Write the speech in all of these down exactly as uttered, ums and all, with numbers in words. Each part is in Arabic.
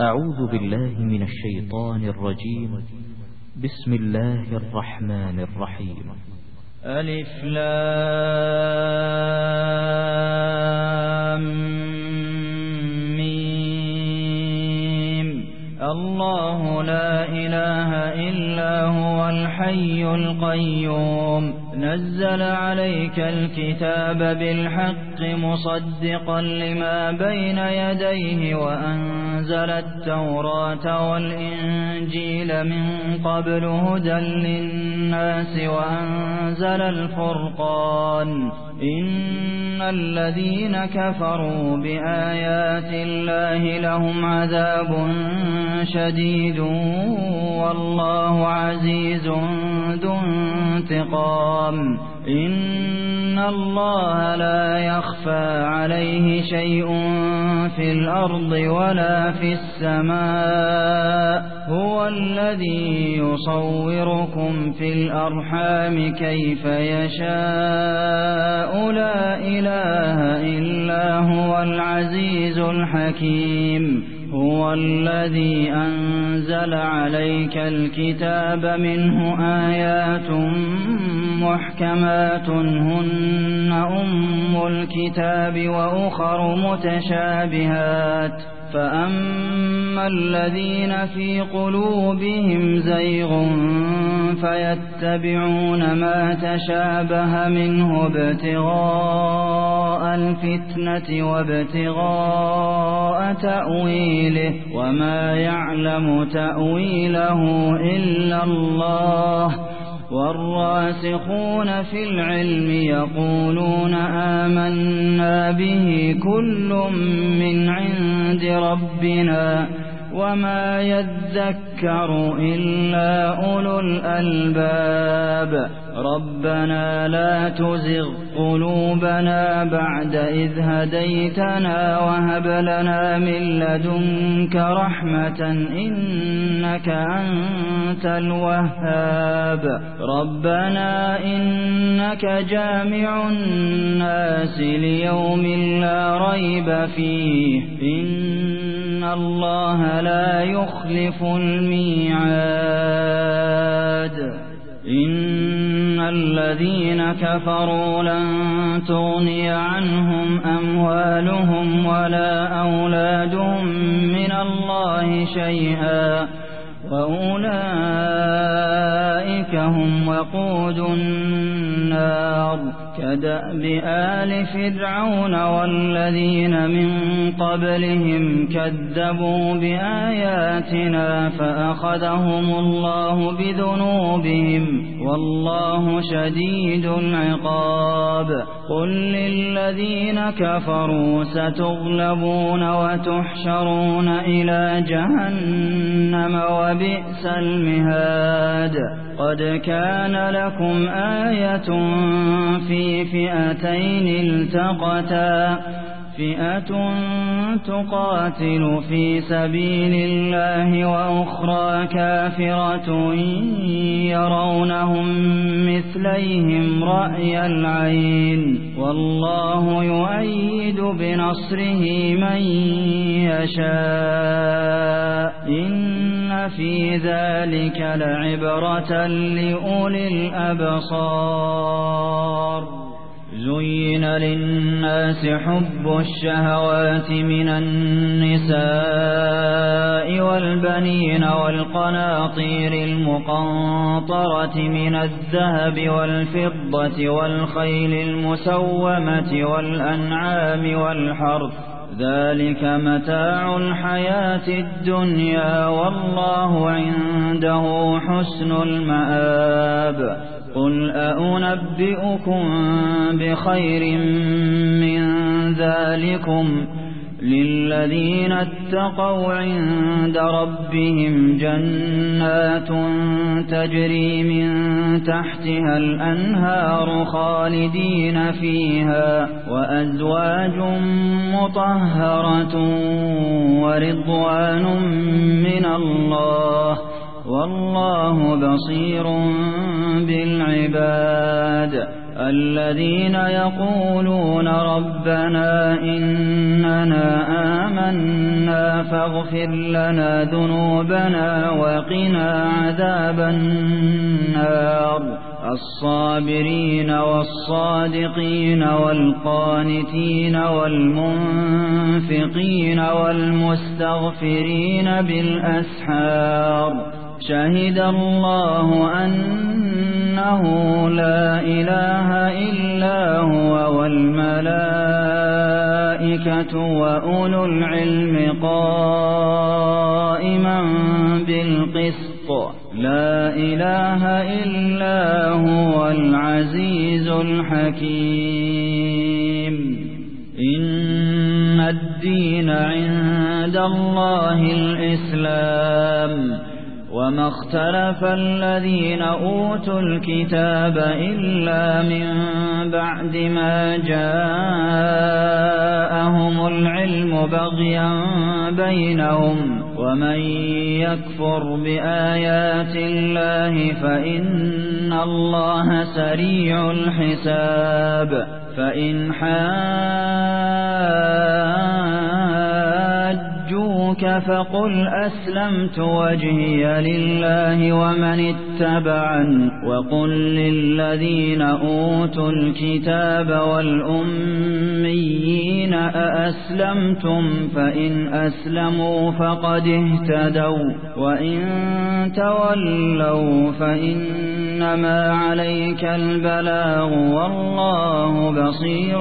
أعوذ بالله من الشيطان الرجيم. بسم الله الرحمن الرحيم. ألف لام ميم. الله لا إله إلا هو الحي القيوم نزل عليك الكتاب بالحق مصدقا لما بين يديه وأنزل التوراة والإنجيل من قبل هدى للناس وأنزل الفرقان إن الذين كفروا بآيات الله لهم عذاب شديد والله عزيز ذو انتقام إن الله لا يخفى عليه شيء في الأرض ولا في السماء هو الذي يصوركم في الأرحام كيف يشاء لا إله إلا هو العزيز الحكيم هو الذي أنزل عليك الكتاب منه آيات محكمات هن أم الكتاب وأخر متشابهات فأما الذين في قلوبهم زيغ فيتبعون ما تشابه منه ابتغاء الفتنة وابتغاء تأويله وما يعلم تأويله إلا الله والراسخون في العلم يقولون آمنا به كل من عند ربنا وما يذكر إلا أولو الألباب ربنا لا تزغ قلوبنا بعد إذ هديتنا وهب لنا من لدنك رحمة إنك أنت الوهاب ربنا إنك جامع الناس ليوم لا ريب فيه إن الله لا يخلف الميعاد إن الذين كفروا لن تغني عنهم أموالهم ولا أولادهم من الله شيئا وأولئك هم وقود النار كدأب آل فرعون والذين من قبلهم كذبوا بآياتنا فأخذهم الله بذنوبهم والله شديد العقاب قل للذين كفروا ستغلبون وتحشرون إلى جهنم وبئس المهاد قد كان لكم آية في فئتين التقتا فئة تقاتل في سبيل الله وأخرى كافرة يرونهم مثليهم رأي العين والله يؤيد بنصره من يشاء إن في ذلك لعبرة لأولي الأبصار زين للناس حب الشهوات من النساء والبنين والقناطير المقنطرة من الذهب والفضة والخيل المسومة والأنعام والحرث ذلك متاع الحياة الدنيا والله عنده حسن المآب قل أأنبئكم بخير من ذلكم للذين اتقوا عند ربهم جنات تجري من تحتها الأنهار خالدين فيها وأزواج مطهرة ورضوان من الله والله بصير بالعباد الذين يقولون ربنا إننا آمنا فاغفر لنا ذنوبنا وقنا عذاب النار الصابرين والصادقين والقانتين والمنفقين والمستغفرين بالأسحار شهد الله أنه لا إله إلا هو والملائكة وأولو العلم قائما بالقسط لا إله إلا هو العزيز الحكيم إن الدين عند الله الإسلام وما اختلف الذين أوتوا الكتاب إلا من بعد ما جاءهم العلم بغيا بينهم ومن يكفر بآيات الله فإن الله سريع الحساب فإن حاجوك فقل أسلمت وجهي لله ومن اتبعن وقل للذين أوتوا الكتاب والأميين أأسلمتم فإن أسلموا فقد اهتدوا وإن تولوا فإنما عليك البلاغ والله بصير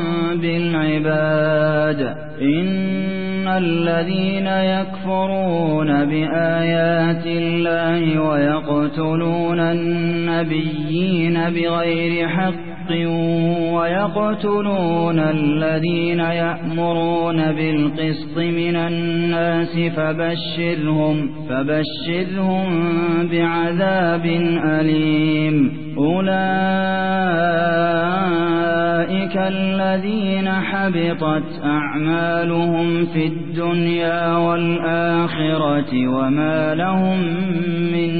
بالعباد إن الذين يكفرون بآيات الله ويقتلون النبيين بغير حق ويقتلون الذين يأمرون بالقسط من الناس فبشرهم فبشرهم بعذاب أليم أولئك الذين حبطت أعمالهم في الدنيا والآخرة وما لهم من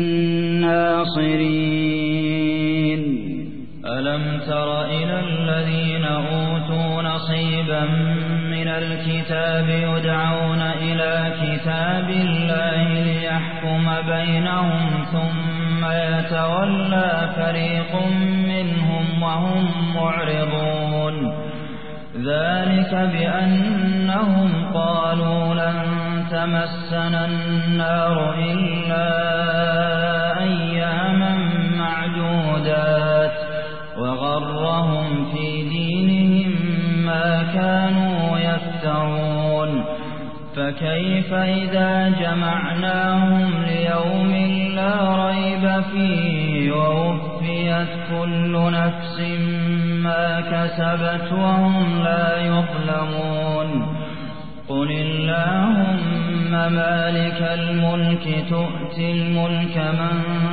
ناصرين ألم تر إلى الذين أوتوا نصيبا من الكتاب يدعون إلى كتاب الله ليحكم بينهم ثم يتولى فريق منهم وهم معرضون ذلك بأنهم قالوا لن تمسنا النار إلا أياما معدودات وغرهم في دينهم ما كانوا يفترون فكيف إذا جمعناهم ليوم لا ريب فيه ووفيت كل نفس ما كسبت وهم لا يظلمون قل اللهم مالك الملك تؤتي الملك من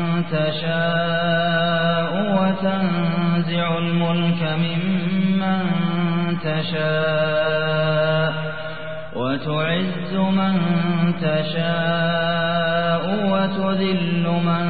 تشاء وتنزع الملك ممن تشاء وتعز من تشاء وتذل من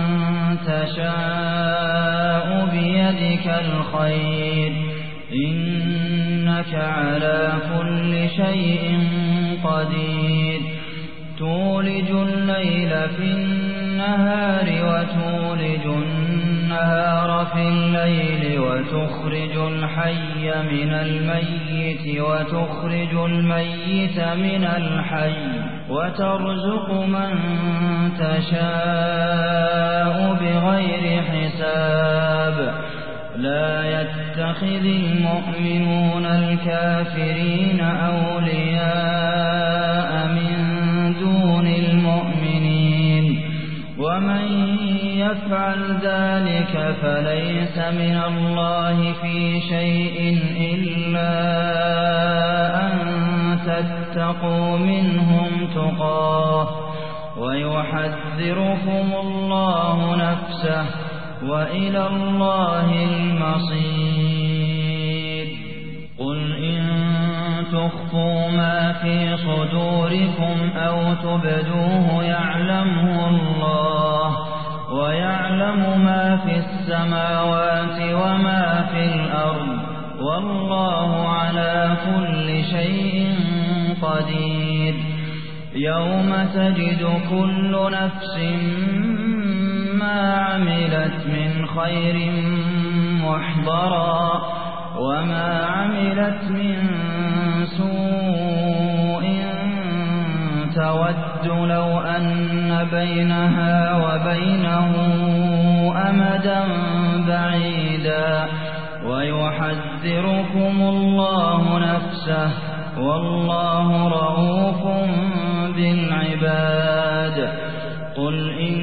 تشاء بيدك الخير إنك على كل شيء قدير تولج الليل في النهار وتولج النهار في الليل وتخرج الحي من الميت وتخرج الميت من الحي وترزق من تشاء بغير حساب لا يتخذ المؤمنون الكافرين أولياء من دون المؤمنين ومن يفعل ذلك فليس من الله في شيء إلا أن تتقوا منهم تقاه ويحذركم الله نفسه وإلى الله المصير قل إن تخفوا ما في صدوركم أو تبدوه يعلمه الله ويعلم ما ما في السماوات وما في الأرض والله على كل شيء قدير يوم تجد كل نفس ما عملت من خير محضرا وما عملت من سوء تود لو أن بينها وبينه أمدا بعيدا ويحذركم الله نفسه والله رءوف بالعباد قل إن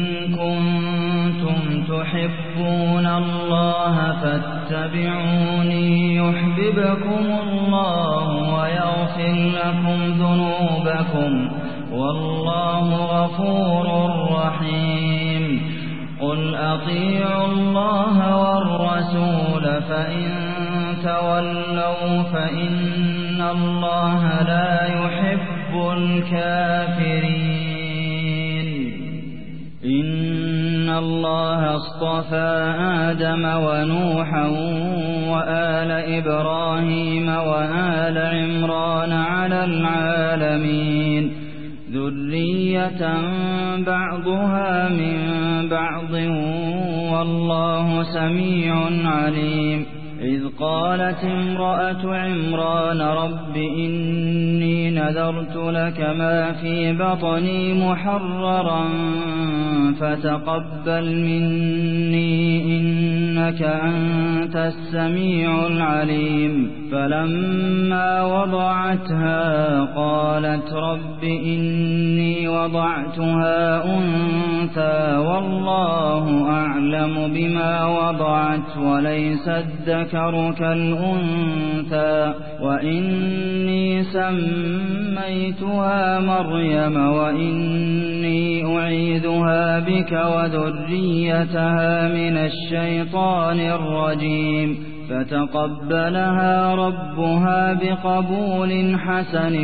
كنتم تحبون الله فاتبعوني يحببكم الله ويغفر لكم ذنوبكم والله غفور رحيم قل أطيعوا الله والرسول فإن تولوا فإن الله لا يحب الكافرين إن الله اصطفى آدم ونوحا وآل إبراهيم وآل عمران على العالمين ذرية بعضها من بعض والله سميع عليم إذ قالت امرأة عمران رب إني نذرت لك ما في بطني محررا فتقبل مني إنك أنت السميع العليم فلما وضعتها قالت رب إني وضعتها أنثى والله أعلم بما وضعت وليس الذكر كالأنثى وإني سميتها مريم وإني أعيذها بك وذريتها من الشيطان الرجيم فتقبلها ربها بقبول حسن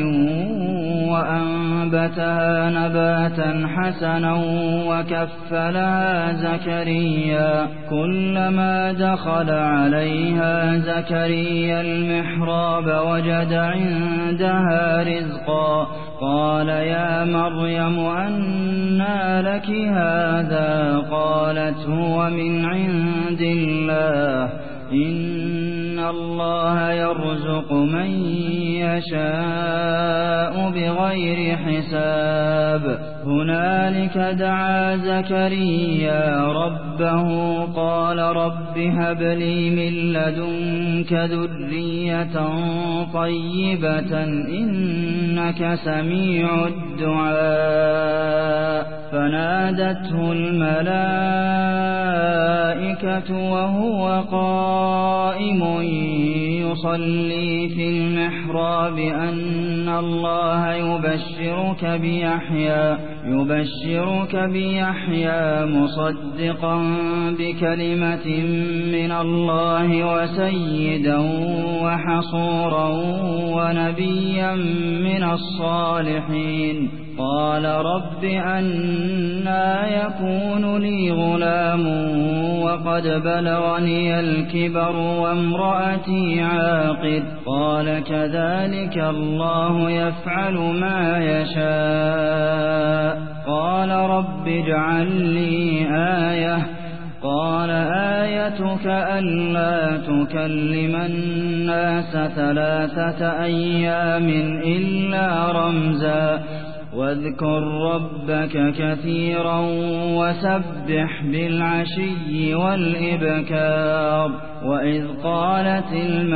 وأنبتها نباتا حسنا وكفلها زكريا كلما دخل عليها زكريا المحراب وجد عندها رزقا قال يا مريم أنى لك هذا قالت هو من عند الله إن الله يرزق من يشاء بغير حساب هنالك دعا زكريا ربه قال رب هب لي من لدنك ذرية طيبة إنك سميع الدعاء فنادته الملائكة وهو قائم يصلي في المحراب أن الله يبشرك بيحيى يبشرك بيحيى مصدقا بكلمة من الله وسيدا وحصورا ونبيا من الصالحين قال رب أنى يكون لي غلام وقد بلغني الكبر وامرأتي عاقر قال كذلك الله يفعل ما يشاء قال رب اجعل لي آية قال آيتك ألا تكلم الناس ثلاثة أيام إلا رمزا واذكر ربك كثيرا وسبح بالعشي والإبكار وإذ قالت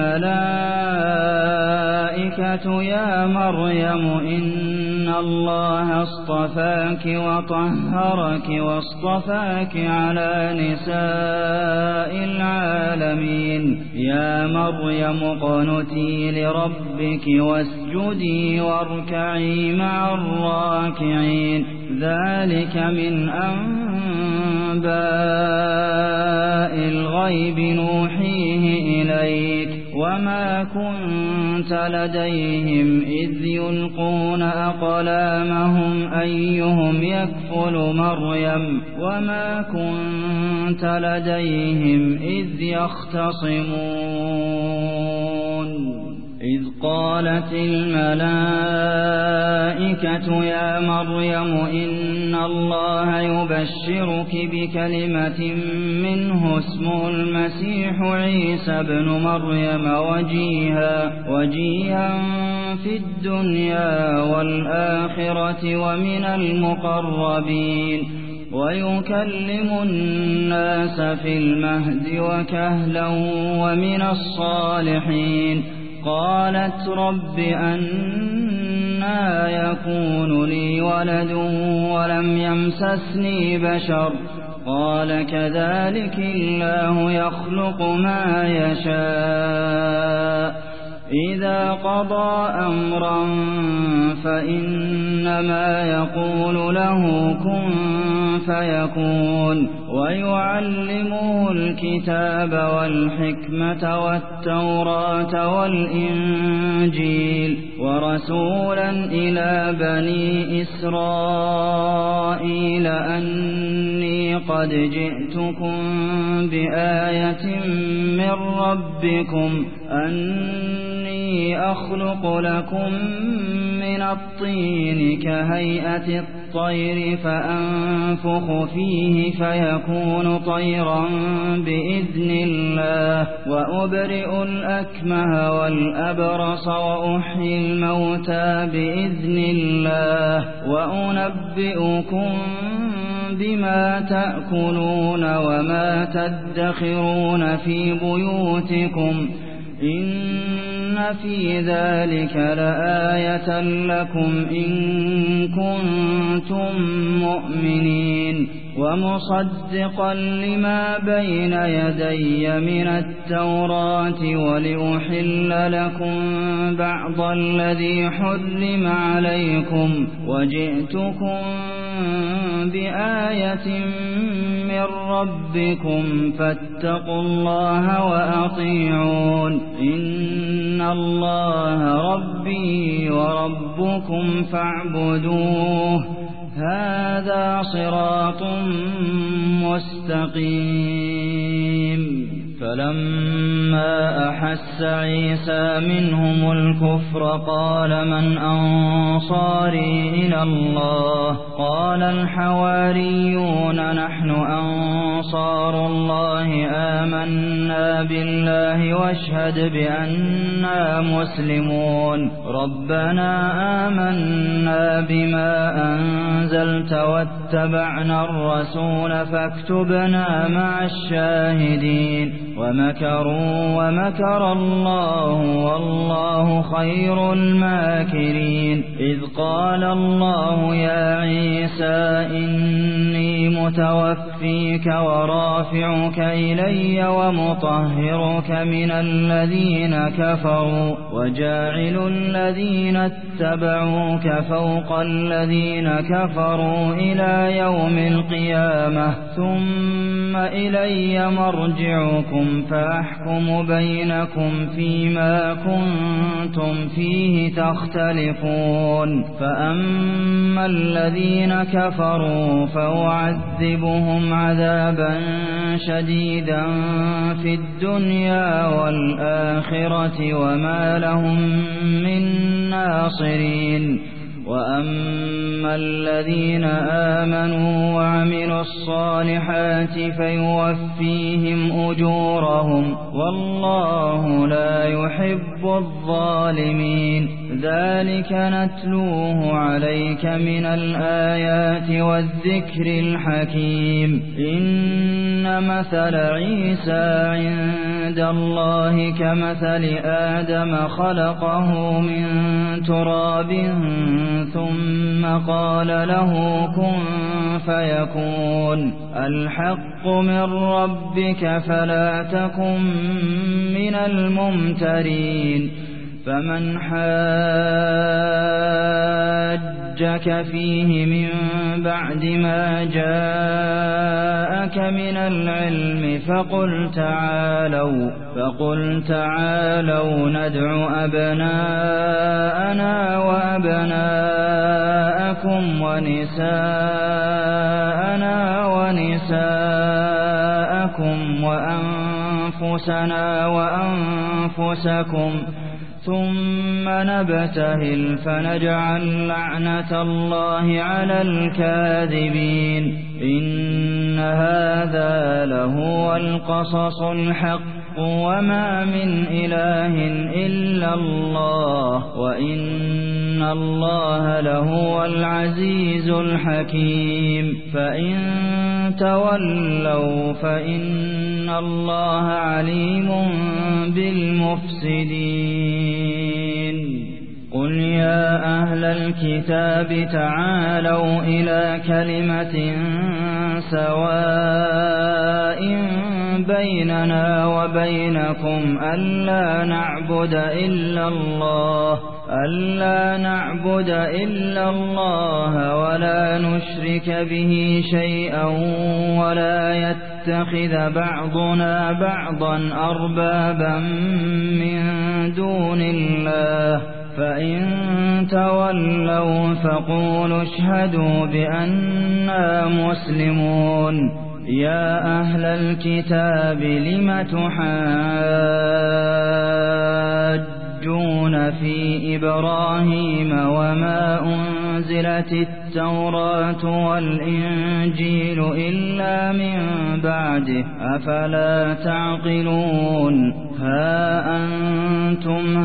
الملائكة يا مريم إن الله اصطفاك وطهرك واصطفاك على نساء العالمين يا مريم اقنتي لربك واسجدي واركعي مع الراكعين ذلك من أنباء الغيب نوحيه إليك وما كنت لديهم إذ يلقون أقلامهم أيهم يكفل مريم وما كنت لديهم إذ يختصمون إذ قالت الملائكة يا مريم إن الله يبشرك بكلمة منه اسمه المسيح عيسى ابن مريم وجيها, وجيها في الدنيا والآخرة ومن المقربين ويكلم الناس في المهد وكهلا ومن الصالحين. قالت رب أنى يكون لي ولد ولم يمسسني بشر قال كذلك الله يخلق ما يشاء إذا قضى أمرا فإنما يقول له كن فيكون. ويعلمه الكتاب والحكمة والتوراة والإنجيل ورسولا إلى بني إسرائيل أني قد جئتكم بآية من ربكم أني أخلق لكم من الطين كهيئة الطير فأنفخ فيه فيكون طيرا بإذن الله وأبرئ الأكمه والأبرص وأحيي الموتى بإذن الله وأنبئكم بما تأكلون وما تدخرون في بيوتكم إن في ذلك لآية لكم إن كنتم مؤمنين. ومصدقا لما بين يدي من التوراة ولأحل لكم بعض الذي حرم عليكم وجئتكم بآية من ربكم فاتقوا الله وأطيعون إن الله ربي وربكم فاعبدوه هذا صراط مستقيم. فلما أحس عيسى منهم الكفر قال من أنصاري إلى الله قال الحواريون نحن أنصار الله آمنا بالله واشهد بأننا مسلمون. ربنا آمنا بما أنزلت واتبعنا الرسول فاكتبنا مع الشاهدين. ومكروا ومكر الله والله خير الماكرين. إذ قال الله يا عيسى إني متوفيك ورافعك إلي ومطهرك من الذين كفروا وجاعل الذين اتبعوك فوق الذين كفروا إلى يوم القيامة ثم إلي مرجعكم فأحكم بينكم فيما كنتم فيه تختلفون. فأما الذين كفروا فأعذبهم عذابا شديدا في الدنيا والآخرة وما لهم من ناصرين. وأما الذين آمنوا وعملوا الصالحات فيوفيهم أجورهم والله لا يحب الظالمين. ذلك نتلوه عليك من الآيات والذكر الحكيم. إن مثل عيسى عند الله كمثل آدم خلقه من تراب ثم قال له كن فيكون. الحق من ربك فلا تكن من الممترين. فمن حاج حاجك فيه من بعد ما جاءك من العلم فقل تعالوا فقل تعالوا ندع أبناءنا وأبناءكم ونساءنا ونساءكم وأنفسنا وأنفسكم ثم نبتهل فنجعل لعنة الله على الكاذبين إن هذا لهو القصص الحق وما من إله إلا الله وإن الله لهو العزيز الحكيم فإن تولوا فإن الله عليم بالمفسدين قل يا أهل الكتاب تعالوا إلى كلمة سواء بيننا وبينكم ألا نعبد إلا الله ألا نعبد إلا الله ولا نشرك به شيئا ولا يتخذ بعضنا بعضا أربابا من دون الله فإن تولوا فقولوا اشهدوا بأننا مسلمون يا أهل الكتاب لم تحاجون في إبراهيم وما أنزلت التوراة والإنجيل إلا من بعده أفلا تعقلون ها أنتم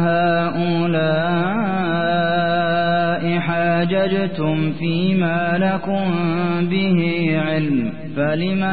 هؤلاء حاججتم فيما لكم به علم فلم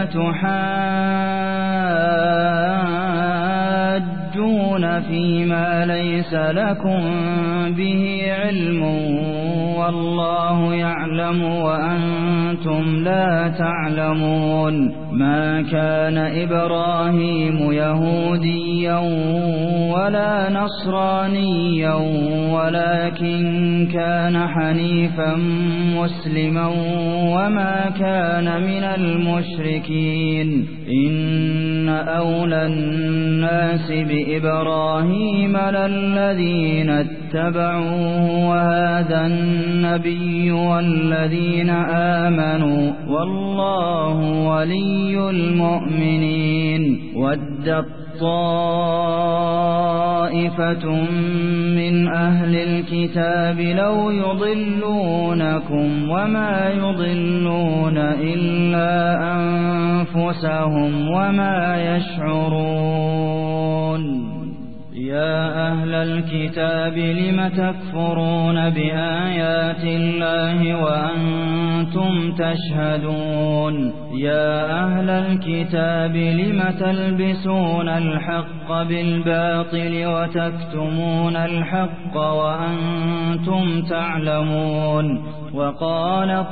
تحاجون فيما ليس لكم به علم والله يعلم وأنتم لا تعلمون ما كان إبراهيم يهوديا ولا نصرانيا ولكن كان حنيفا مسلما وما كان من المشركين إن أولى الناس بإبراهيم للذين اتبعوه وهذا النبي والذين آمنوا والله ولي المؤمنين ودت طائفة من أهل الكتاب لو يضلونكم وما يضلون إلا أنفسهم وما يشعرون يا أهل الكتاب لم تكفرون بآيات الله وأنتم تشهدون يا أهل الكتاب لم تلبسون الحق بالباطل وتكتمون الحق وأنتم تعلمون وقالت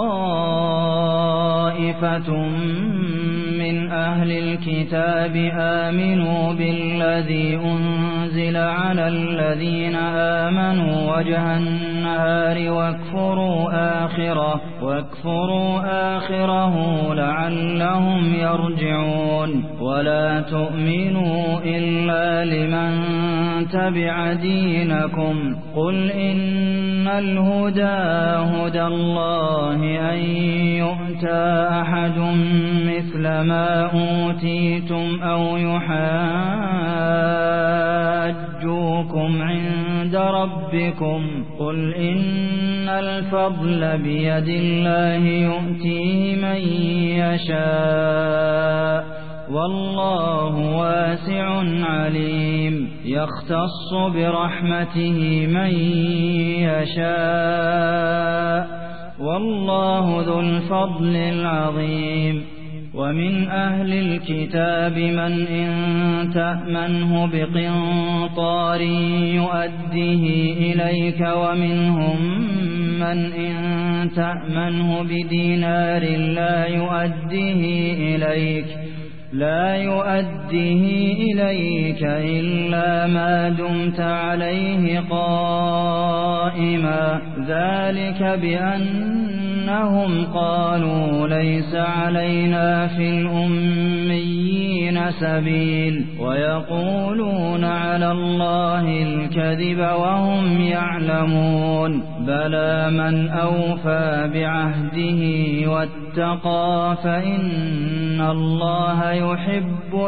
طائفة من أهل الكتاب آمنوا بالذي أنزل على الذين آمنوا وجه النهار واكفروا آخره واكفروا آخره لعلهم يرجعون ولا تؤمنوا إلا لمن تبع دينكم قل إن الهدى هدى الله أن يؤتى أحد مثل ما أوتيتم أو يحاجوكم عند ربكم قل إن الفضل بيد الله يؤتيه من يشاء والله واسع عليم يختص برحمته من يشاء والله ذو الفضل العظيم ومن أهل الكتاب من إن تأمنه بقنطار يؤديه إليك ومنهم من إن تأمنه بدينار لا يؤديه إليك لا يؤديه إليك إلا ما دمت عليه قائما ذلك بأنهم قالوا ليس علينا في الأميين سبيل ويقولون على الله الكذب وهم يعلمون بلى من أوفى بعهده واتقى فإن الله يحب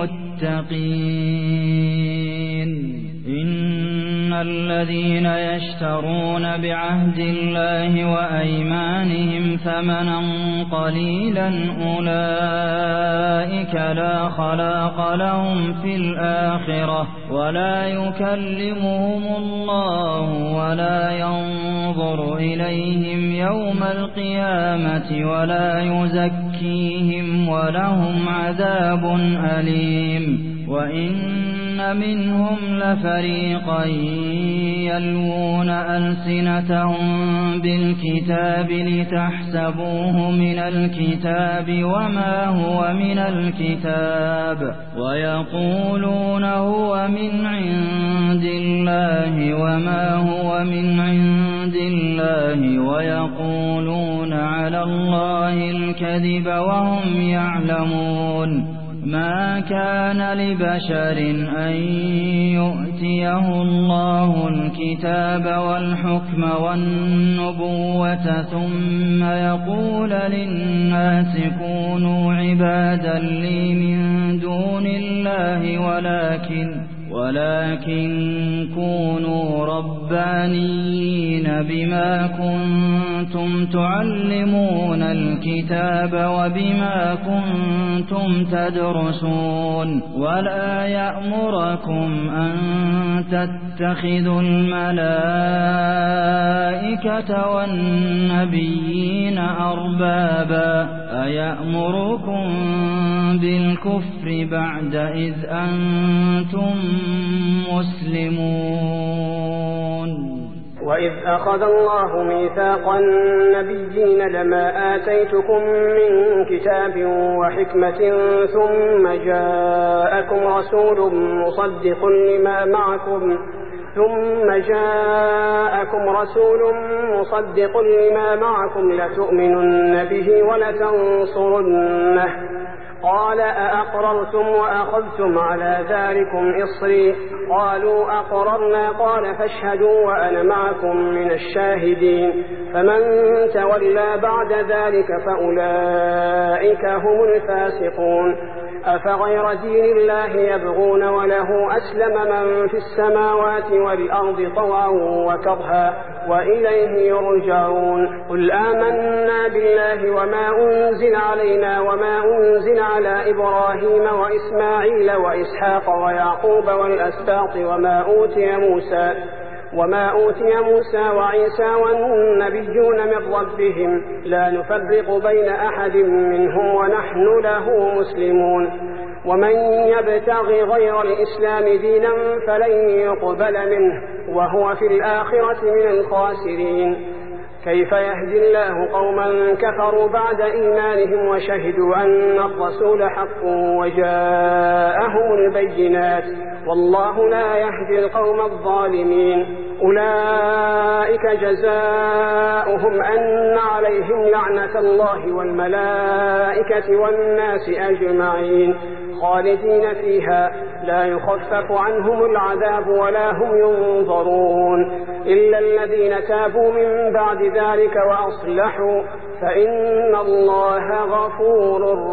المتقين إن الذين يشترون بعهد الله وأيمانهم ثمنا قليلا أولئك لا خلاق لهم في الآخرة ولا يكلمهم الله ولا ينظر إليهم يوم القيامة ولا يزكيهم ولهم عذاب أليم وإن منهم لفريقا يلوون ألسنتهم بالكتاب لتحسبوه من الكتاب وما هو من الكتاب ويقولون هو من عند الله وما هو من عند الله ويقولون على الله الكذب وهم يعلمون ما كان لبشر أن يؤتيه الله الكتاب والحكم والنبوة ثم يقول للناس كونوا عبادا لي من دون الله ولكن ولكن كونوا ربانيين بما كنتم تعلمون الكتاب وبما كنتم تدرسون ولا يأمركم أن تتخذوا الملائكة والنبيين أربابا أيأمركم بالكفر بعد إذ أنتم مسلمون وإذ أخذ الله ميثاق النبيين لما آتيتكم من كتاب وحكمة ثم جاءكم رسول مصدق لما معكم ثم جاءكم رسول مصدق لما معكم لتؤمنن به ولتنصرنه قال أأقررتم وأخذتم على ذلكم إصري قالوا أقررنا قال فاشهدوا وأنا معكم من الشاهدين فمن تولى بعد ذلك فأولئك هم الفاسقون أفغير دين الله يبغون وله أسلم من في السماوات والأرض طوعا وكرها وإليه يرجعون قل آمنا بالله وما أنزل علينا وما أنزل على إبراهيم وإسماعيل وإسحاق ويعقوب والأسباط وما أوتي موسى وما أوتي موسى وعيسى والنبيون من ربهم لا نفرق بين أحد منهم ونحن له مسلمون ومن يبتغي غير الإسلام دينا فلن يقبل منه وهو في الآخرة من الخاسرين كيف يهدي الله قوما كفروا بعد إيمانهم وشهدوا أن الرسول حق وجاءهم البينات والله لا يهدي القوم الظالمين أولئك جزاؤهم أن عليهم لعنة الله والملائكة والناس أجمعين خالدين فيها لا يخفف عنهم العذاب ولا هم ينظرون إلا الذين تابوا من بعد ذلك وأصلحوا فإن الله غفور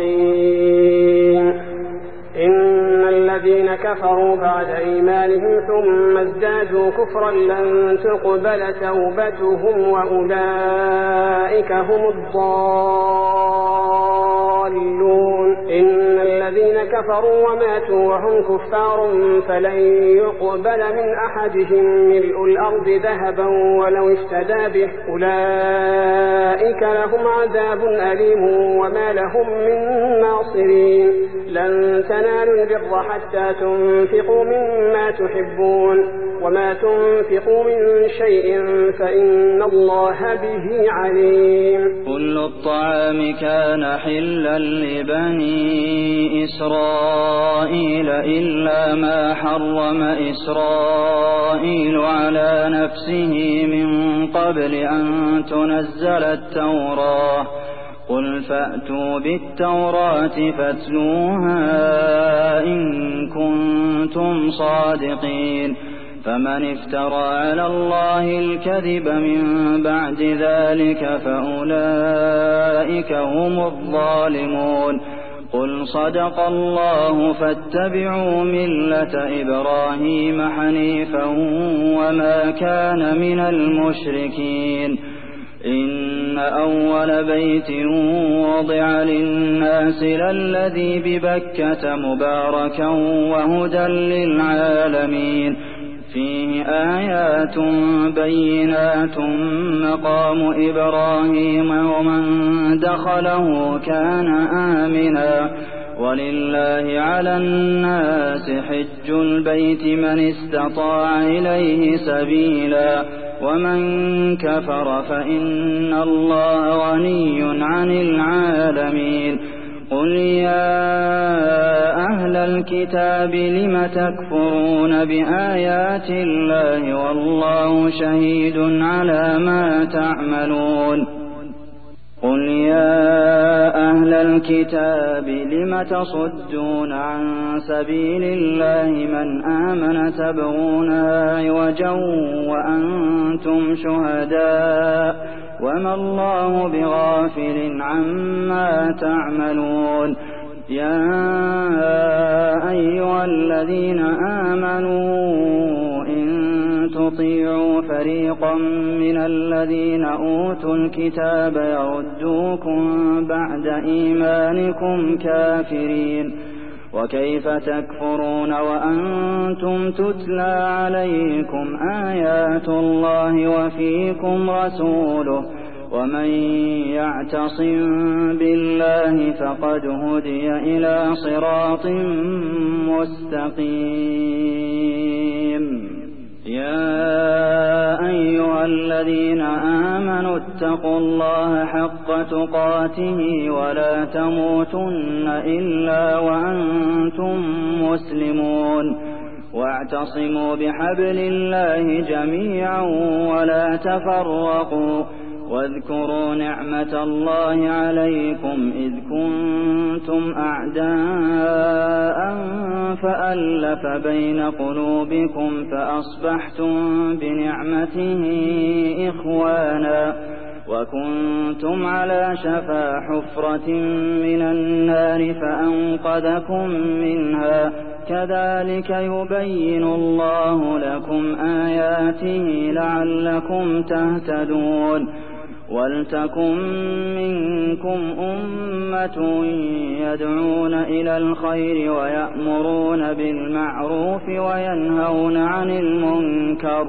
رحيم إن الذين كفروا بعد إيمانهم ثم ازدادوا كفرا لن تقبل توبتهم وأولئك هم الضالون إن الذين كفروا وماتوا وهم كفار فلن يقبل من أحدهم ملء الأرض ذهبا ولو افتدى به أولئك لهم عذاب أليم وما لهم من ناصرين لن تنالوا البر حتى تنفقوا مما تحبون وما تنفقوا من شيء فإن الله به عليم كل الطعام كان حلا لبني إسرائيل إلا ما حرم إسرائيل على نفسه من قبل أن تنزل التوراة قل فأتوا بالتوراة فاتلوها إن كنتم صادقين فمن افترى على الله الكذب من بعد ذلك فأولئك هم الظالمون قل صدق الله فاتبعوا ملة إبراهيم حنيفا وما كان من المشركين إن أول بيت وضع للناس للذي ببكة مباركا وهدى للعالمين فيه آيات بينات مقام إبراهيم ومن دخله كان آمنا ولله على الناس حج البيت من استطاع إليه سبيلا ومن كفر فإن الله غني عن العالمين قل يا أهل الكتاب لم تكفرون بآيات الله والله شهيد على ما تعملون قل يا أهل الكتاب لم تصدون عن سبيل الله من آمن تبغونها عوجا وأنتم شهداء وما الله بغافل عما تعملون يا أيها الذين آمنوا إن تطيعوا فريقا من الذين أوتوا الكتاب يردوكم بعد إيمانكم كافرين وكيف تكفرون وأنتم تتلى عليكم آيات الله وفيكم رسوله ومن يعتصم بالله فقد هدي إلى صراط مستقيم يا أيها الذين آمنوا اتقوا الله حق تقاته ولا تموتن إلا وأنتم مسلمون واعتصموا بحبل الله جميعا ولا تفرقوا واذكروا نعمة الله عليكم إذ كنتم أعداء فألف بين قلوبكم فأصبحتم بنعمته إخوانا وكنتم على شفا حفرة من النار فأنقذكم منها كذلك يبين الله لكم آياته لعلكم تهتدون ولتكن منكم أمة يدعون إلى الخير ويأمرون بالمعروف وينهون عن المنكر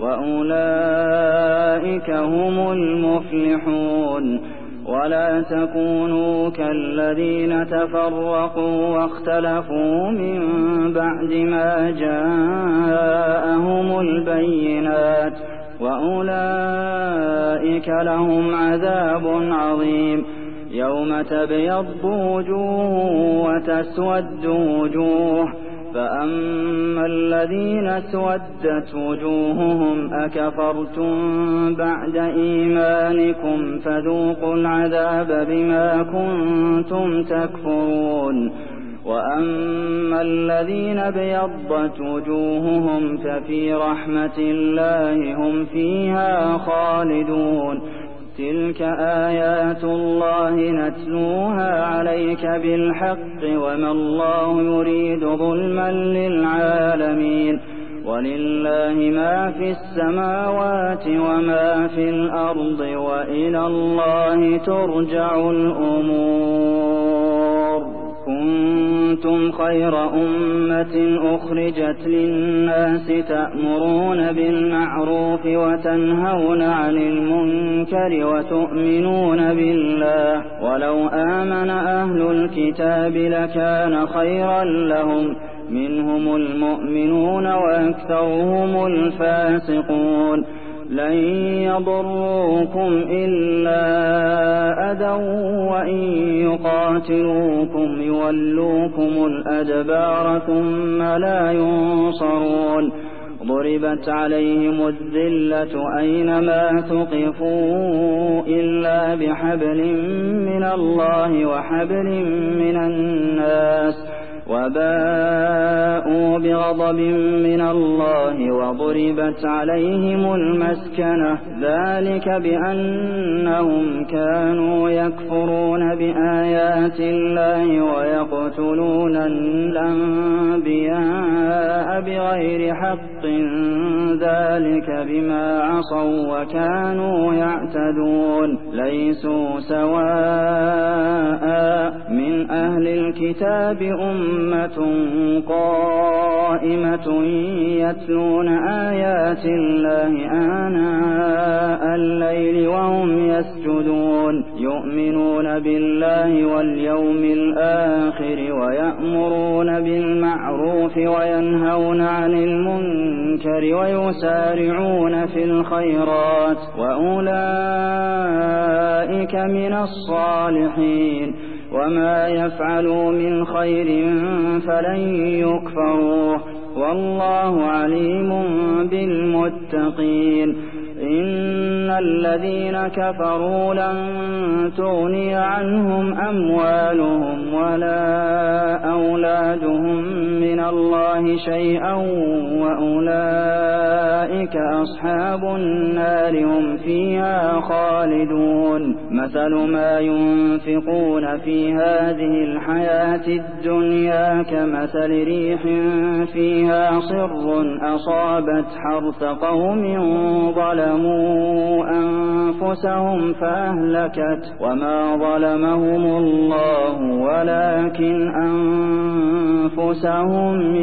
وأولئك هم المفلحون ولا تكونوا كالذين تفرقوا واختلفوا من بعد ما جاءهم البينات وأولئك لهم عذاب عظيم يوم تبيض وجوه وتسود وجوه فأما الذين اسودت وجوههم أكفرتم بعد إيمانكم فذوقوا العذاب بما كنتم تكفرون وأما الذين ابيضت وجوههم ففي رحمة الله هم فيها خالدون تلك آيات الله نتلوها عليك بالحق وما الله يريد ظلما للعالمين ولله ما في السماوات وما في الأرض وإلى الله ترجع الأمور كنتم خير أمة أخرجت للناس تأمرون بالمعروف وتنهون عن المنكر وتؤمنون بالله ولو آمن أهل الكتاب لكان خيرا لهم منهم المؤمنون وأكثرهم الفاسقون لن يضروكم إلا أحدا وإن يقاتلوكم يولوكم الأدبار ثم لا ينصرون ضربت عليهم الذلة أينما ثقفوا إلا بحبل من الله وحبل من الناس وباءوا بغضب من الله وضربت عليهم المسكنة ذلك بأنهم كانوا يكفرون بآيات الله ويقتلون الأنبياء بغير حق ذلك بما عصوا وكانوا يعتدون ليسوا سواء من أهل الكتاب أمة قائمة يتلون آيات الله آناء الليل وهم يسجدون يؤمنون بالله واليوم الآخر ويأمرون بالمعروف وينهون عن المنكر ويسارعون في الخيرات وأولئك من الصالحين وما يفعلوا من خير فلن يكفروه والله عليم بالمتقين إن الذين كفروا لن تغني عنهم أموالهم ولا أولادهم من الله شيئا وأولئك أصحاب النار هم فيها خالدون مثل ما ينفقون في هذه الحياة الدنيا كمثل ريح فيها صر أصابت حرث قوم ظلموا أنفسهم فأهلكت وما ظلمهم الله ولكن أنفسهم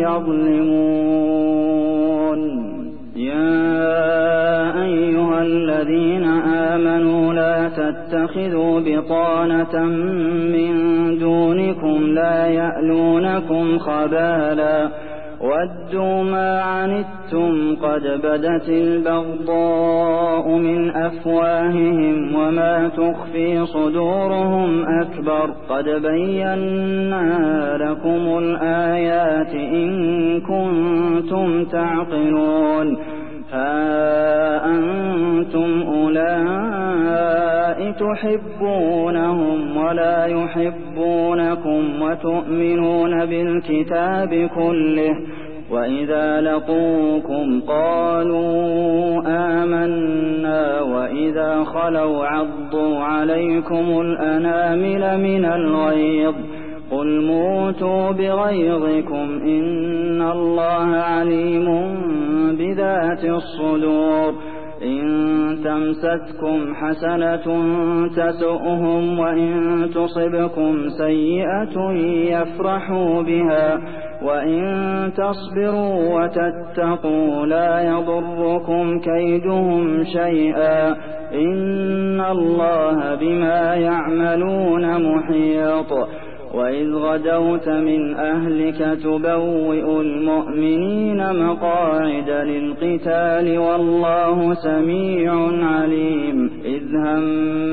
يظلمون يا أيها الذين آمنوا لا تتخذوا بطانة من دونكم لا يألونكم خبالا ودوا ما عنتم قد بدت البغضاء من أفواههم وما تخفي صدورهم أكبر قد بينا لكم الآيات إن كنتم تعقلون ها أنتم أولئك تحبونهم ولا يحبونكم وتؤمنون بالكتاب كله وإذا لقوكم قالوا آمنا وإذا خلوا عضوا عليكم الأنامل من الغيظ قل موتوا بغيظكم إن الله عليم بذات الصدور إن تمسسكم حسنة تسؤهم وإن تصبكم سيئة يفرحوا بها وإن تصبروا وتتقوا لا يضركم كيدهم شيئا إن الله بما يعملون محيط وإذ غدوت من أهلك تبوئ المؤمنين مقاعد للقتال والله سميع عليم إذ هم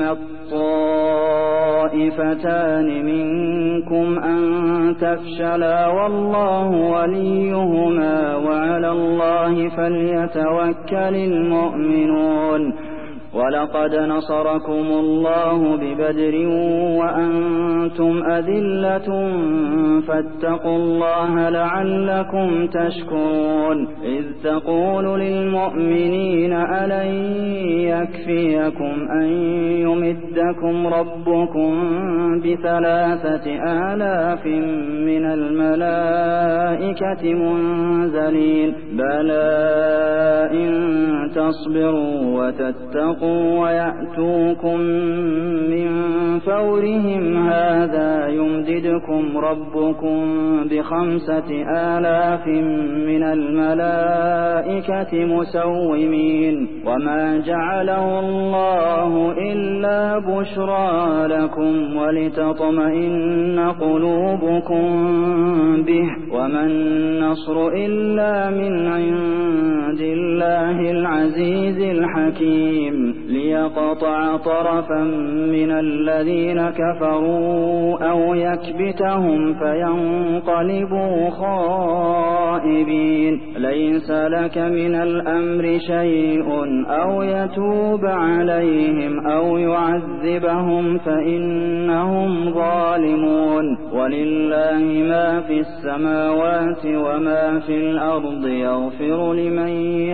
الطائفتان منكم أن تفشلا والله وليهما وعلى الله فليتوكل المؤمنون ولقد نصركم الله ببدر وأنتم أذلة فاتقوا الله لعلكم تشكرون إذ تقول للمؤمنين ألن يكفيكم أن يمدكم ربكم بثلاثة آلاف من الملائكة منزلين بلى إن تصبروا وتتقوا ويأتوكم من فورهم هذا يمددكم ربكم بخمسة آلاف من الملائكة مسومين وما جعله الله إلا بشرى لكم ولتطمئن قلوبكم به وما النصر إلا من عند الله العزيز الحكيم ليقطع طرفا من الذين الذين كفروا أو يكبتهم فينقلبوا خائبين ليس لك من الأمر شيء أو يتوب عليهم أو يعذبهم فإنهم ظالمون ولله ما في السماوات وما في الأرض يغفر لمن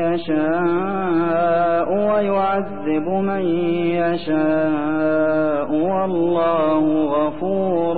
يشاء ويعذب من يشاء والله غفور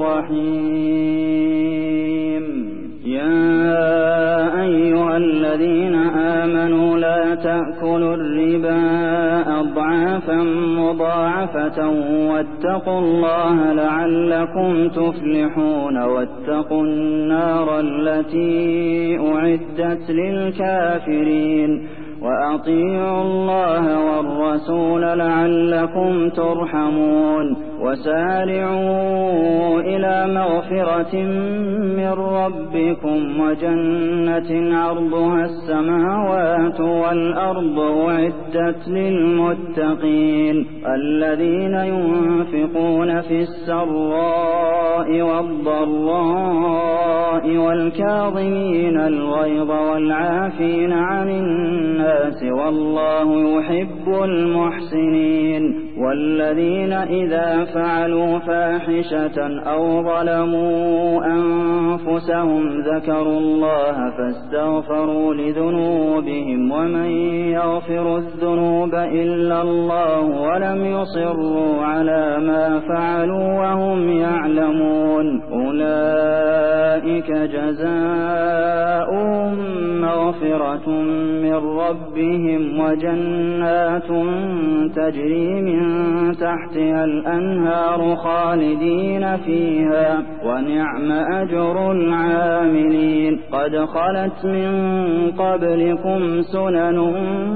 رحيم يا أيها الذين آمنوا لا تأكلوا الربا أضعافا مضاعفة واتقوا الله لعلكم تفلحون واتقوا النار التي أعدت للكافرين وأطيعوا الله والرسول لعلكم ترحمون وسارعوا إلى مغفرة من ربكم وجنة عرضها السماوات والأرض أعدت للمتقين الذين ينفقون في السراء والضراء والكاظمين الغيظ والعافين عن الناس والله يحب المحسنين والذين إذا فعلوا فاحشة أو ظلموا أنفسهم ذكروا الله فاستغفروا لذنوبهم ومن يغفر الذنوب إلا الله ولم يصروا على ما فعلوا وهم يعلمون أولئك جزاؤهم مغفرة من ربهم وجنات تجري من تحتها الأنهار خالدين فيها ونعم أجر العاملين قد خلت من قبلكم سنن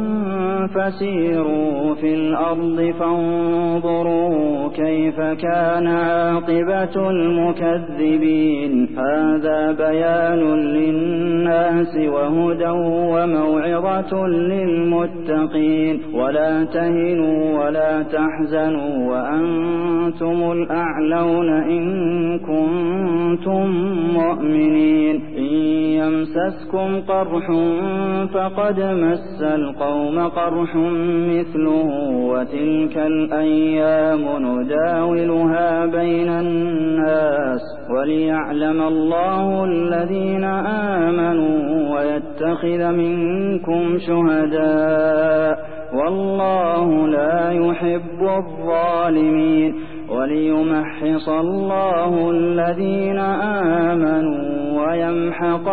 فسيروا في الأرض فانظروا كيف كان عاقبة المكذبين هذا بيان للناس وهدى وموعظة للمتقين ولا تهنوا ولا تحزنوا وأنتم الأعلون إن كنتم مؤمنين إن يمسسكم قرح فقد مس القوم قرح مثله وتلك الأيام نداولها بين الناس وليعلم الله الذين آمنوا ويتخذ منكم شهداء والله لا يحب الظالمين وليمحص الله الذين آمنوا ويمحق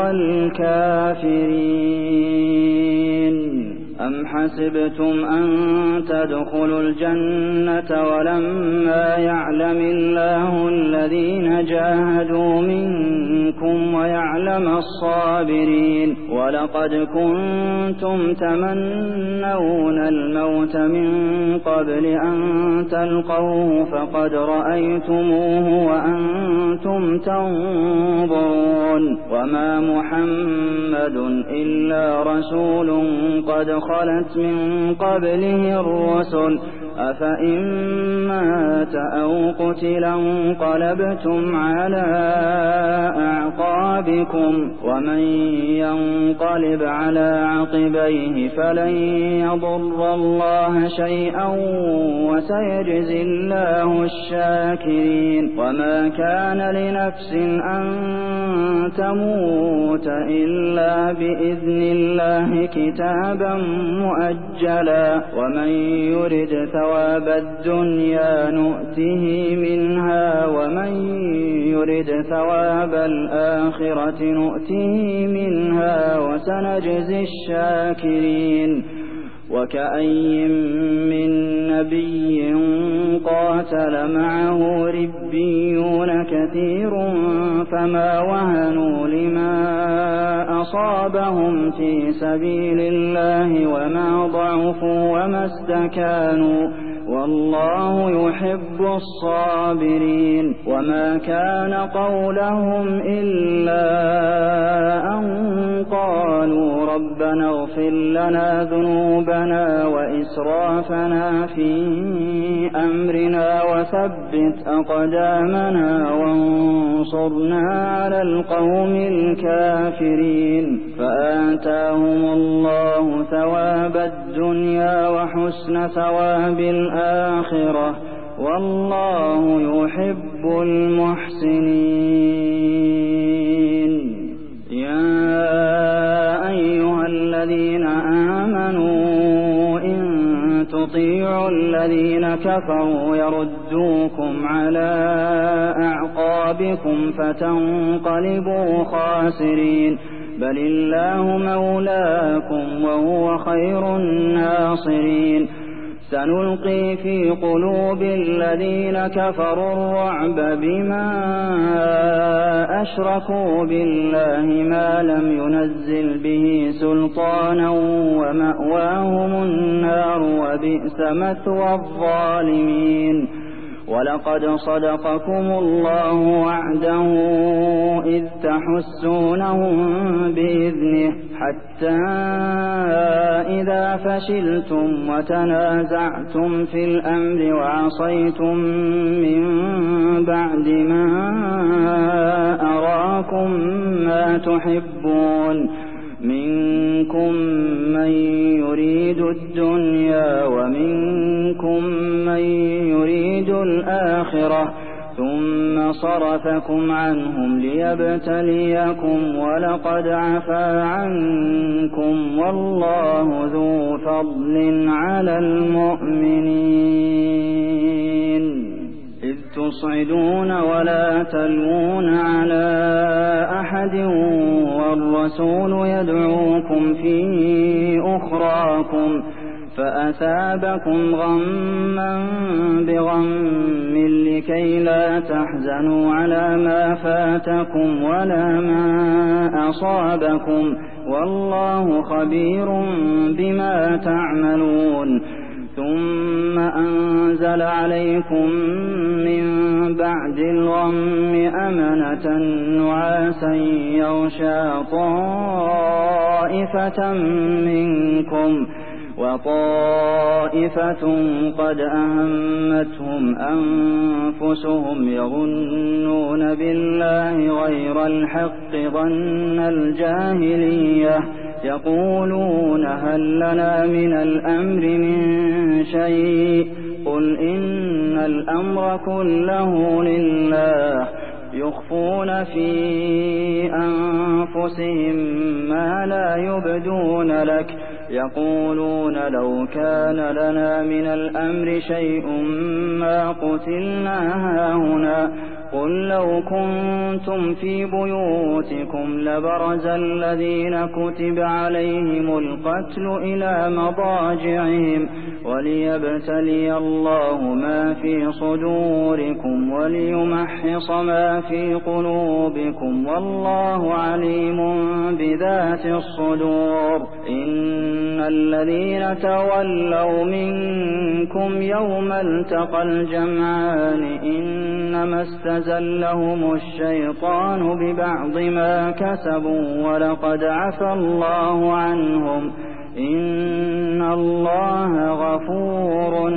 الكافرين أم حسبتم أن تدخلوا الجنة ولما يعلم الله الذين جاهدوا منكم ويعلم الصابرين ولقد كنتم تمنون الموت من قبل أن تلقوه فقد رأيتموه وأنتم تنظرون وما محمد إلا رسول قد خلت من قبله الرسل أفإن مات أو قتلا انقلبتم على أعقابكم ومن ينقلب على عقبيه فلن يضر الله شيئا وسيجزي الله الشاكرين وما كان لنفس أن تموت إلا بإذن الله كتابا مؤجلا ومن يرد ثواب الدنيا نؤته منها ومن يرد ثواب الآخرة نؤته منها وسنجزي الشاكرين وكأي من نبي قاتل معه ربيون كثير فما وهنوا لما أصابهم في سبيل الله وما ضعفوا وما استكانوا والله يحب الصابرين وما كان قولهم إلا أن قالوا ربنا اغفر لنا ذنوبنا وإسرافنا في أمرنا وثبت أقدامنا وانصرنا على القوم الكافرين فآتاهم الله ثواب الدنيا وحسن ثواب الآخرة والله يحب المحسنين يا أيها الذين آمنوا إن تطيعوا الذين كفروا يردوكم على أعقابكم فتنقلبوا خاسرين بل الله مولاكم وهو خير الناصرين سنلقي في قلوب الذين كفروا الرعب بما أشركوا بالله ما لم ينزل به سلطانا ومأواهم النار وبئس مثوى الظالمين ولقد صدقكم الله وعده إذ تحسونهم بإذنه حتى إذا فشلتم وتنازعتم في الأمر وعصيتم من بعد ما أراكم ما تحبون منكم من يريد الدنيا ومنكم من يريد الآخرة ثم صرفكم عنهم ليبتليكم ولقد عفا عنكم والله ذو فضل على المؤمنين إذ تصعدون ولا تلوون على أحد والرسول يدعوكم في أخراكم فأثابكم غما بغم لكي لا تحزنوا على ما فاتكم ولا ما أصابكم والله خبير بما تعملون ثم أنزل عليكم من بعد الغم أمنة نعاسا يغشى طائفة منكم وطائفة قد أهمتهم أنفسهم يظنون بالله غير الحق ظن الجاهلية يقولون هل لنا من الأمر من شيء قل إن الأمر كله لله يخفون في أنفسهم ما لا يبدون لك يقولون لو كان لنا من الأمر شيء ما قتلنا هاهنا قل لو كنتم في بيوتكم لبرز الذين كتب عليهم القتل إلى مضاجعهم وليبتلي الله ما في صدوركم وليمحص ما في قلوبكم والله عليم بذات الصدور إن الذين تولوا منكم يوم التقى الجمعان إنما استزلهم الشيطان ببعض ما كسبوا ولقد عفى الله عنهم إن الله غفور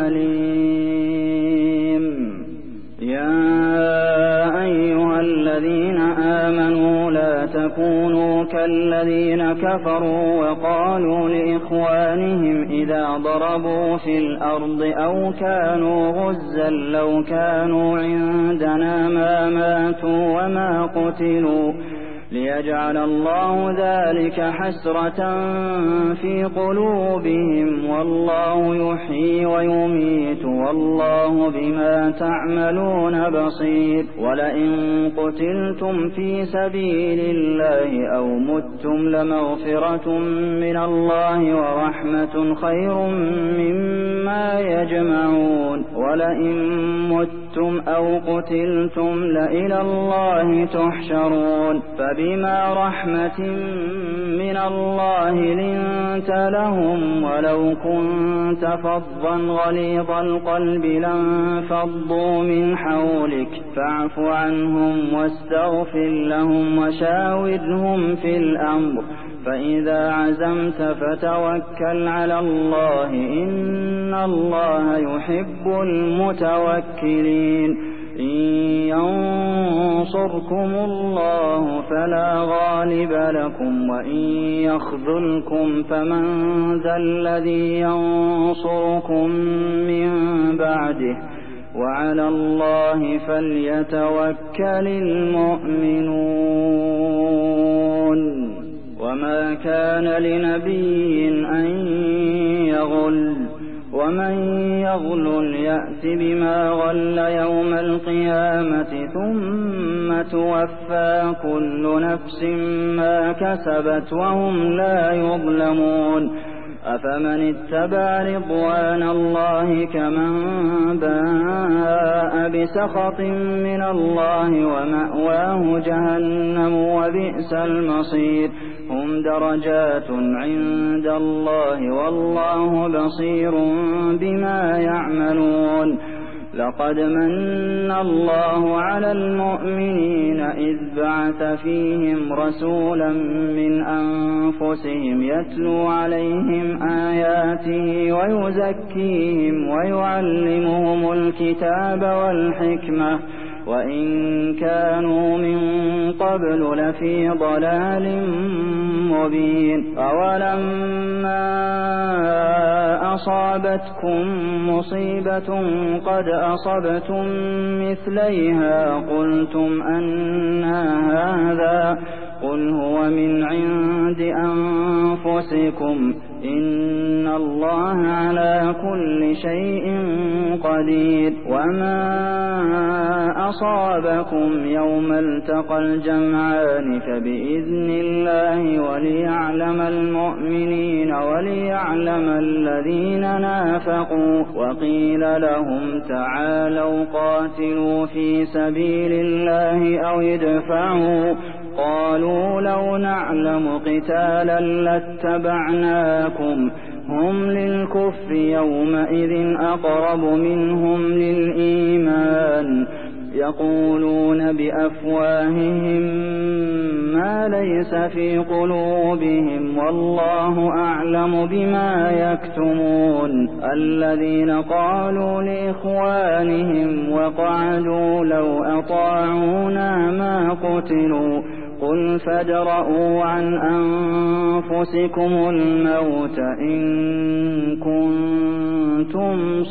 حليم يا أيها الذين آمنوا لا تكونوا كالذين كفروا وقالوا لإخوانهم إذا ضربوا في الأرض أو كانوا غزا لو كانوا عندنا ما ماتوا وما قتلوا ليجعل الله ذلك حسرة في قلوبهم والله يحيي ويميت والله بما تعملون بصير ولئن قتلتم في سبيل الله أو متم لمغفرة من الله ورحمة خير مما يجمعون ولئن مت متم أو قتلتم لإلى الله تحشرون فبما رحمة من الله لنت لهم ولو كنت فظا غليظ القلب لانفضوا من حولك فاعف عنهم واستغفر لهم وشاورهم في الأمر فإذا عزمت فتوكل على الله إن الله يحب المتوكلين إن ينصركم الله فلا غالب لكم وإن يخذلكم فمن ذا الذي ينصركم من بعده وعلى الله فليتوكل المؤمنون وما كان لنبي أن يغل ومن يغل يأت بما غل يوم القيامة ثم توفى كل نفس ما كسبت وهم لا يظلمون أفمن اتبع رضوان الله كمن باء بسخط من الله ومأواه جهنم وبئس المصير هم درجات عند الله والله بصير بما يعملون لقد من الله على المؤمنين إذ بعث فيهم رسولا من أنفسهم يتلو عليهم آياته ويزكيهم ويعلمهم الكتاب والحكمة وإن كانوا من قبل لفي ضلال مبين أولما أصابتكم مصيبة قد أصبتم مثليها قلتم أنى هذا قل هو من عند أنفسكم إن الله على كل شيء قدير وما أصابكم يوم التقى الجمعان فبإذن الله وليعلم المؤمنين وليعلم الذين نافقوا وقيل لهم تعالوا قاتلوا في سبيل الله أو ادفعوا قالوا لو نعلم قتالا لاتبعناكم هم للكفر يومئذ أقرب منهم للإيمان يقولون بأفواههم ما ليس في قلوبهم والله أعلم بما يكتمون الذين قالوا لإخوانهم وقعدوا لو أطاعونا ما قتلوا قل فادرءوا عن أنفسكم الموت إن كنتم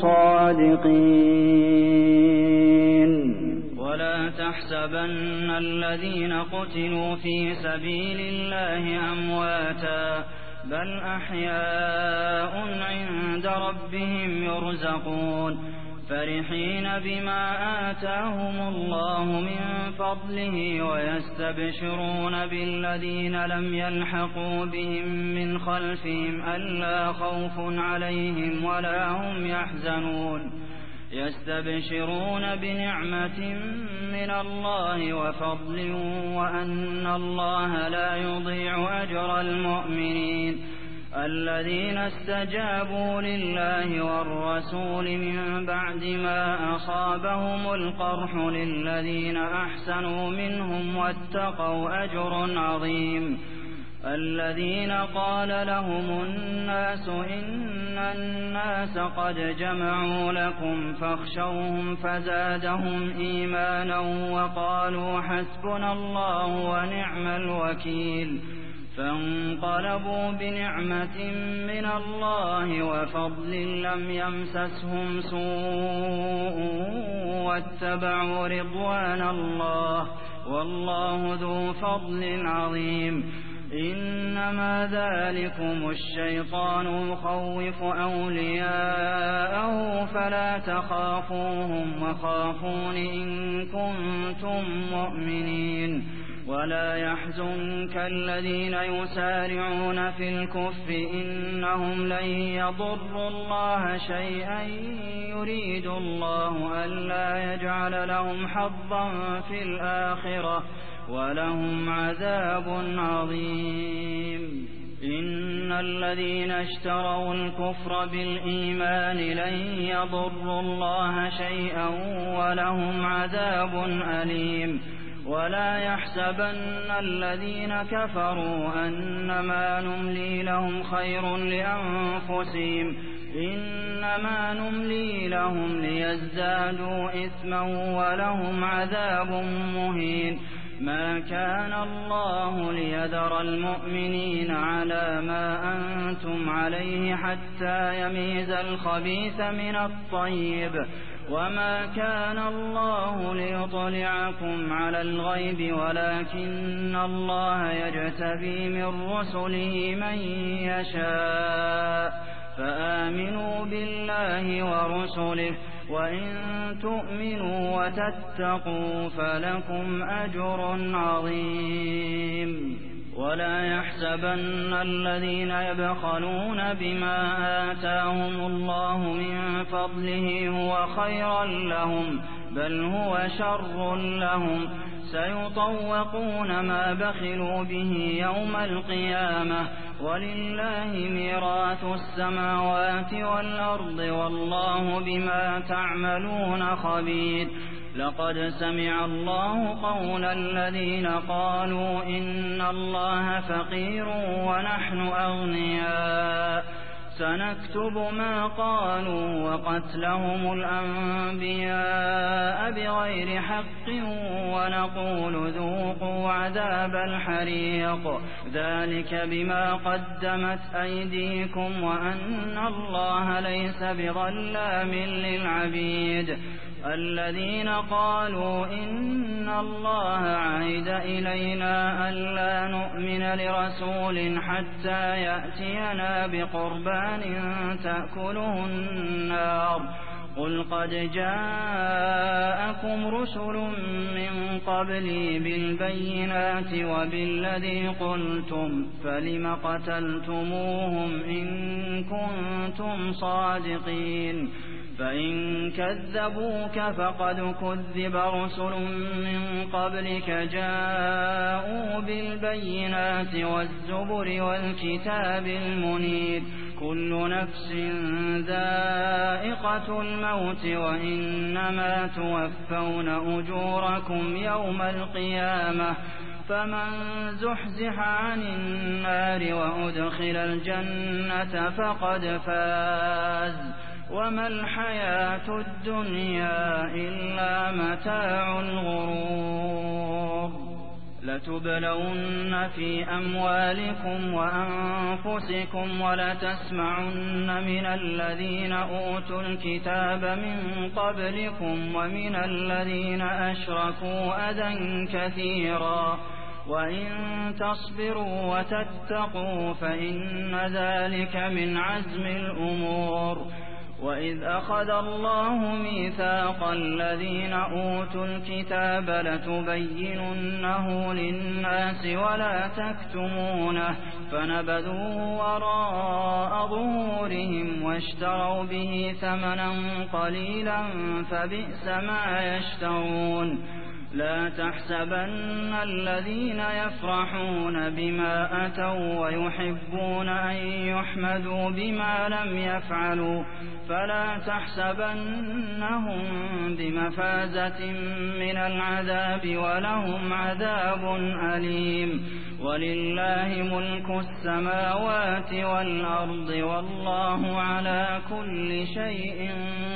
صادقين ولا تحسبن الذين قتلوا في سبيل الله أمواتا بل أحياء عند ربهم يرزقون فرحين بما آتاهم الله من فضله ويستبشرون بالذين لم يلحقوا بهم من خلفهم ألا خوف عليهم ولا هم يحزنون يستبشرون بنعمة من الله وفضل وأن الله لا يضيع أجر المؤمنين الذين استجابوا لله والرسول من بعد ما أصابهم القرح للذين أحسنوا منهم واتقوا أجر عظيم الذين قال لهم الناس إن الناس قد جمعوا لكم فاخشوهم فزادهم إيمانا وقالوا حسبنا الله ونعم الوكيل فانقلبوا بنعمة من الله وفضل لم يمسسهم سوء واتبعوا رضوان الله والله ذو فضل عظيم إنما ذلكم الشيطان يخوف أولياءه فلا تخافوهم وخافون إن كنتم مؤمنين ولا يحزنك الذين يسارعون في الكفر إنهم لن يضروا الله شيئا يريد الله ألا يجعل لهم حظا في الآخرة ولهم عذاب عظيم إن الذين اشتروا الكفر بالإيمان لن يضروا الله شيئا ولهم عذاب أليم ولا يحسبن الذين كفروا أنما نملي لهم خير لأنفسهم إنما نملي لهم ليزدادوا إثما ولهم عذاب مهين ما كان الله ليذر المؤمنين على ما أنتم عليه حتى يميز الخبيث من الطيب وما كان الله ليطلعكم على الغيب ولكن الله يجتبي من رسله من يشاء فآمنوا بالله ورسله وإن تؤمنوا وتتقوا فلكم أجر عظيم ولا يحسبن الذين يبخلون بما آتاهم الله من فضله هو خيرا لهم بل هو شر لهم سيطوقون ما بخلوا به يوم القيامة ولله ميراث السماوات والأرض والله بما تعملون خبير لقد سمع الله قول الذين قالوا إن الله فقير ونحن أغنياء سنكتب ما قالوا وقتلهم الأنبياء بغير حق ونقول ذوقوا عذاب الحريق ذلك بما قدمت أيديكم وأن الله ليس بظلام للعبيد الذين قالوا إن الله عهد إلينا ألا نؤمن لرسول حتى يأتينا بقربان تأكله النار قل قد جاءكم رسل من قبلي بالبينات وبالذي قلتم فلم قتلتموهم إن كنتم صادقين فإن كذبوك فقد كذب رسل من قبلك جاءوا بالبينات والزبر والكتاب المنير كل نفس ذائقة الموت وإنما توفون أجوركم يوم القيامة فمن زحزح عن النار وأدخل الجنة فقد فاز وما الحياة الدنيا إلا متاع الغرور لتبلون في أموالكم وأنفسكم ولتسمعن من الذين أوتوا الكتاب من قبلكم ومن الذين أشركوا أذى كثيرا وإن تصبروا وتتقوا فإن ذلك من عزم الأمور وإذ أخذ الله ميثاق الذين أوتوا الكتاب لتبيننه للناس ولا تكتمونه فنبذوه وراء ظهورهم واشتروا به ثمنا قليلا فبئس ما يشترون لا تحسبن الذين يفرحون بما أتوا ويحبون أن يحمدوا بما لم يفعلوا فلا تحسبنهم بمفازة من العذاب ولهم عذاب أليم ولله ملك السماوات والأرض والله على كل شيء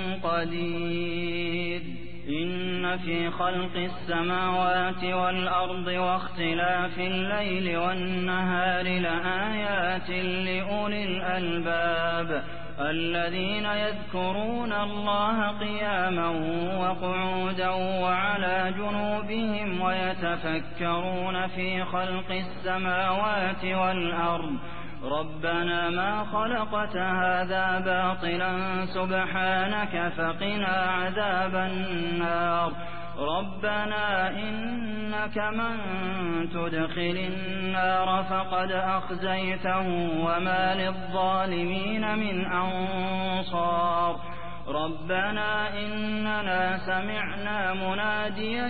قدير إن في خلق السماوات والأرض واختلاف الليل والنهار لآيات لأولي الألباب الذين يذكرون الله قياما وقعودا وعلى جنوبهم ويتفكرون في خلق السماوات والأرض ربنا ما خلقت هذا باطلا سبحانك فقنا عذاب النار ربنا إنك من تدخل النار فقد أخزيته وما للظالمين من أنصار ربنا إننا سمعنا مناديا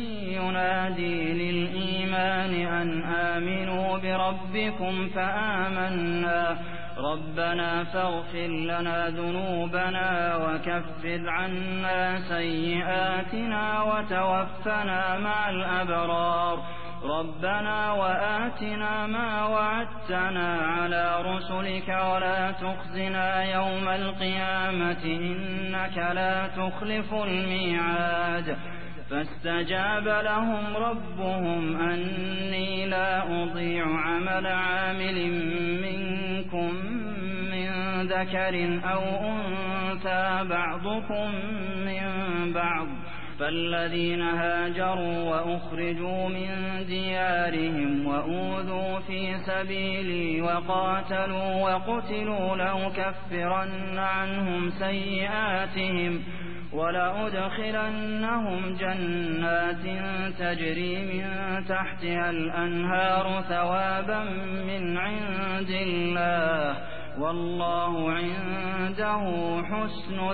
ينادي للإيمان أن آمنوا بربكم فآمنا ربنا فاغفر لنا ذنوبنا وكفر عنا سيئاتنا وتوفنا مع الأبرار ربنا وآتنا ما وعدتنا على رسلك ولا تخزنا يوم القيامة إنك لا تخلف الميعاد فاستجاب لهم ربهم أني لا أضيع عمل عامل منكم من ذكر أو أنثى بعضكم من بعض فالذين هاجروا وأخرجوا من ديارهم وأوذوا في سبيلي وقاتلوا وقتلوا لأكفرن عنهم سيئاتهم ولأدخلنهم جنات تجري من تحتها الأنهار ثوابا من عند الله والله عنده حسن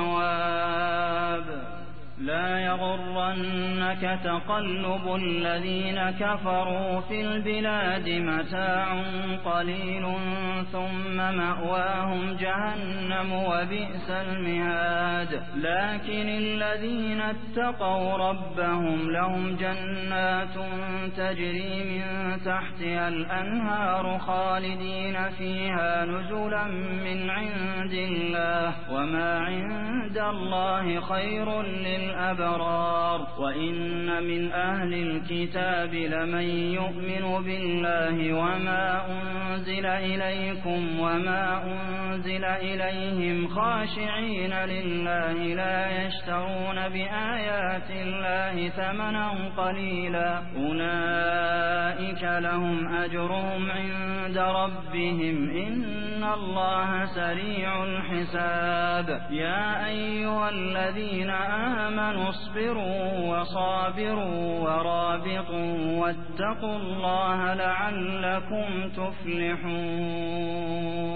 الثواب لا يغرنك تقلب الذين كفروا في البلاد متاع قليل ثم مأواهم جهنم وبئس المهاد لكن الذين اتقوا ربهم لهم جنات تجري من تحتها الأنهار خالدين فيها نزلا من عند الله وما عند الله خير للأبرار الأبرار وإن من أهل الكتاب لمن يؤمن بالله وما أنزل إليكم وما أنزل إليهم خاشعين لله لا يشترون بآيات الله ثمنا قليلا أولئك لهم أجرهم عند ربهم إن الله سريع الحساب يا أيها الذين آمنوا آمنوا اصبروا وصابروا ورابطوا واتقوا الله لعلكم تفلحون